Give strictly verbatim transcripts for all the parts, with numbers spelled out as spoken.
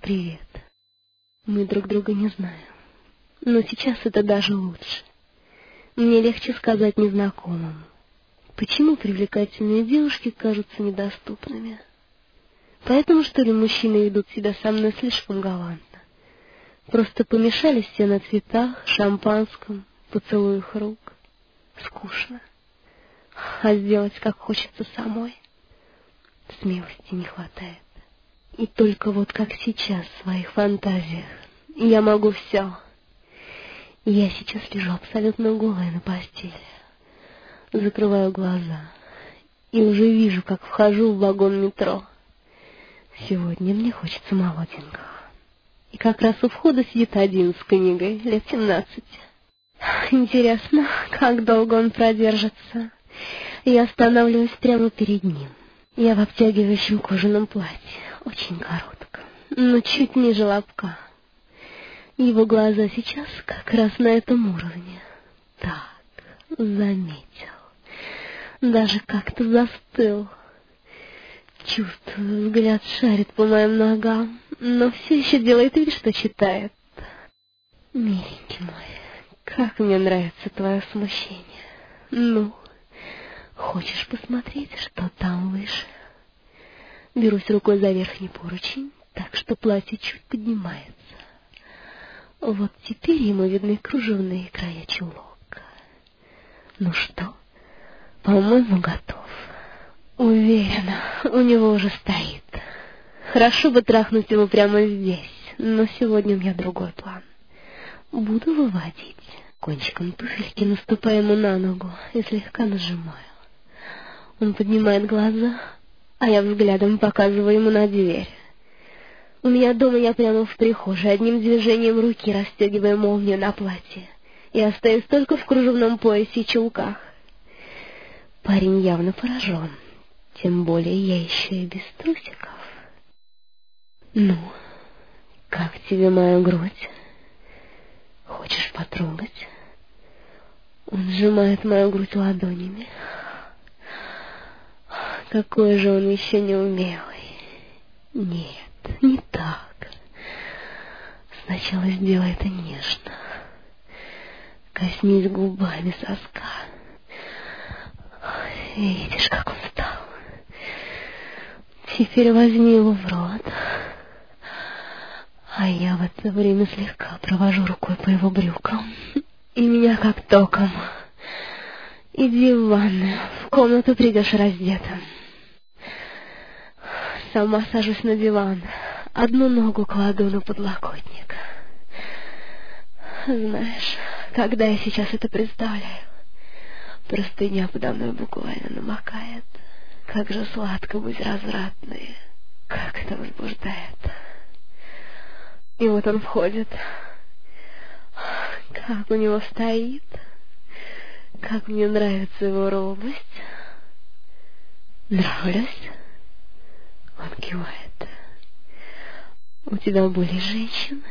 Привет. Мы друг друга не знаем. Но сейчас это даже лучше. Мне легче сказать незнакомому. Почему привлекательные девушки кажутся недоступными? Поэтому, что ли, мужчины ведут себя со мной слишком галантно? Просто помешались все на цветах, шампанском, поцелуях рук. Скучно. А сделать, как хочется самой, смелости не хватает. И только вот как сейчас в своих фантазиях я могу все. Я сейчас лежу абсолютно голая на постели. Закрываю глаза и уже вижу, как вхожу в вагон метро. Сегодня мне хочется молоденького. И как раз у входа сидит один с книгой, лет семнадцати. Интересно, как долго он продержится. Я останавливаюсь прямо перед ним. Я в обтягивающем кожаном платье, очень коротком, но чуть ниже лобка. Его глаза сейчас как раз на этом уровне. Так, заметил. Даже как-то застыл. Чувствую, взгляд шарит по моим ногам, но все еще делает вид, что читает. Миленький мой, как мне нравится твое смущение. Ну, хочешь посмотреть, что там выше? Берусь рукой за верхний поручень, так что платье чуть поднимается. Вот теперь ему видны кружевные края чулок. Ну что, по-моему, готов. Уверена, у него уже стоит. Хорошо бы трахнуть его прямо здесь, но сегодня у меня другой план. Буду выводить. Кончиком туфельки наступая ему на ногу и слегка нажимаю. Он поднимает глаза, а я взглядом показываю ему на дверь. У меня дома я прямо в прихожей, одним движением руки расстегивая молнию на платье. И остаюсь только в кружевном поясе и чулках. Парень явно поражен. Тем более я еще и без трусиков. Ну, как тебе моя грудь? Хочешь потрогать? Он сжимает мою грудь ладонями. Какой же он еще неумелый. Нет, не так. Сначала сделай это нежно. Коснись губами соска. Видишь, как он стал. Теперь возьми его в рот. А я в это время слегка провожу рукой по его брюкам. И меня как током. Иди в ванную, в комнату придешь раздетым. Сама сажусь на диван, одну ногу кладу на подлокотник. Знаешь, когда я сейчас это представляю, простыня подо мной буквально намокает. Как же сладко быть развратной, как это возбуждает. И вот он входит. Как у него стоит, как мне нравится его робость. Нравлюсь? Он кивает. У тебя были женщины?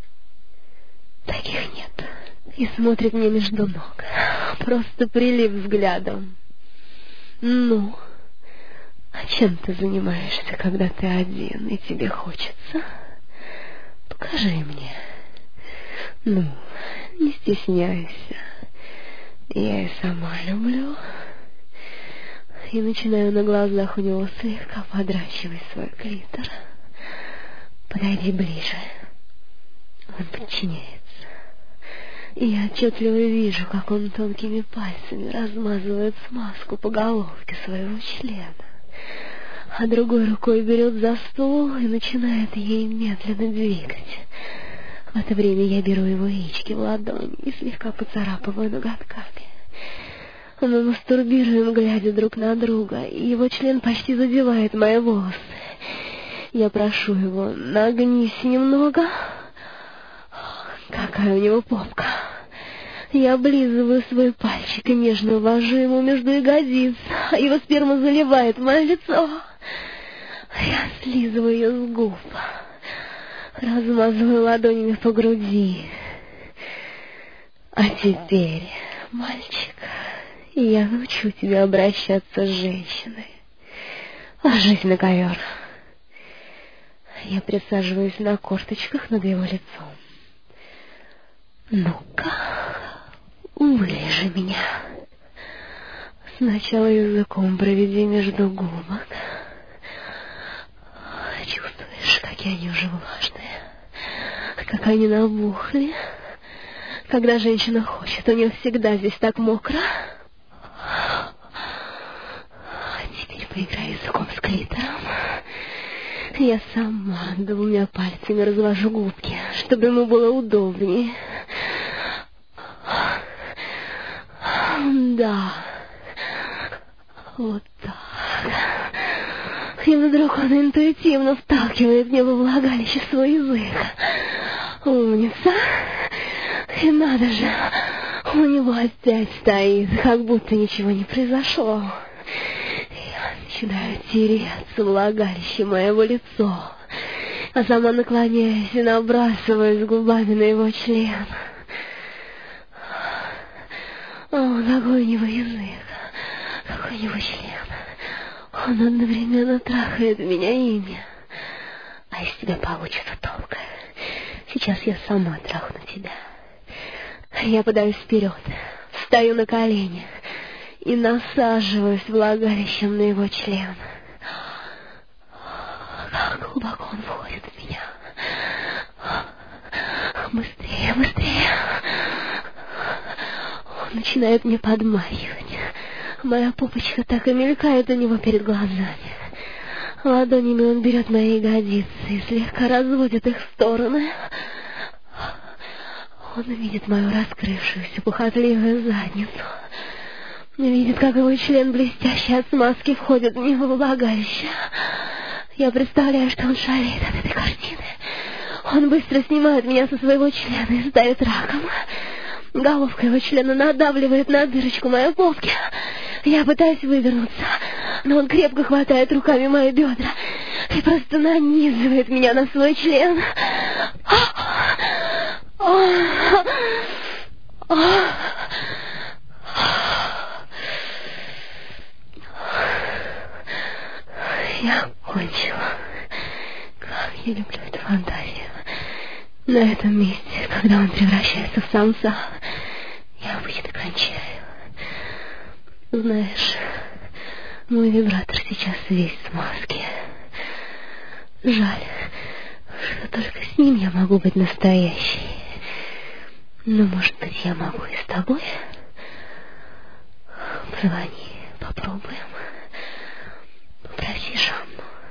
Таких нет. И смотрит мне между ног. Просто прилип взглядом. Ну, а чем ты занимаешься, когда ты один и тебе хочется? Покажи мне. Ну, не стесняйся. Я и сама люблю. И начинаю на глазах у него слегка подращивать свой клитор. Подойди ближе. Он подчиняется. И я отчетливо вижу, как он тонкими пальцами размазывает смазку по головке своего члена, а другой рукой берет за стул и начинает ей медленно двигать. В это время я беру его яички в ладони и слегка поцарапываю ноготками. Мы мастурбируем, глядя друг на друга, и его член почти задевает мои волосы. Я прошу его: нагнись немного. Какая у него попка. Я облизываю свой пальчик и нежно ввожу ему между ягодиц. Его сперма заливает мое лицо. Я слизываю ее с губ, размазываю ладонями по груди. А теперь, мальчик, я научу тебя обращаться с женщиной. Ложись на ковер. Я присаживаюсь на корточках над его лицом. Ну-ка, вылежи меня. Сначала языком проведи между губок. Чувствуешь, какие они уже влажные, как они набухли. Когда женщина хочет, у нее всегда здесь так мокро. Теперь поиграй языком с клитором. Я сама двумя пальцами развожу губки, чтобы ему было удобнее. Да, вот так. И вдруг он интуитивно вталкивает мне во влагалище свой язык. Умница. И надо же, у него опять стоит, как будто ничего не произошло. Я начинаю тереться влагалище моего лицо, а сама наклоняюсь и набрасываюсь губами на его член. О, какой у него язык, какой у него член. Он одновременно трахает меня ими. А из тебя получится толк. Сейчас я сама трахну тебя. Я подаюсь вперед, встаю на колени и насаживаюсь влагалищем на его член. Как глубоко он входит в меня. Быстрее, быстрее. Он начинает мне подмахивать. Моя попочка так и мелькает у него перед глазами. Ладонями он берет мои ягодицы и слегка разводит их в стороны. Он видит мою раскрывшуюся похотливую задницу. Видит, как его член, блестящий от смазки, входит в него в влагалище. Я представляю, что он шалит от этой картины. Он быстро снимает меня со своего члена и ставит раком. Головка его члена надавливает на дырочку моей попки. Я пытаюсь вывернуться, но он крепко хватает руками мои бедра и просто нанизывает меня на свой член. Я кончила. Как я люблю эту фантазию. На этом месте, когда он превращается в самца, я обычно кончаю. Знаешь, мой вибратор сейчас весь в смазке. Жаль, что только с ним я могу быть настоящей. Но, может быть, я могу и с тобой? Позвони, попробуем.